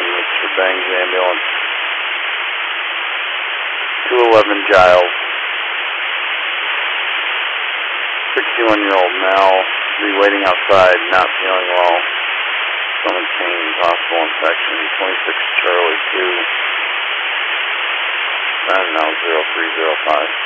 Mr. Bang's ambulance. 211 Giles. 61-year-old male. Be waiting outside, not feeling well. Stomach pain, possible infection. 26 Charlie 2. And now 0305.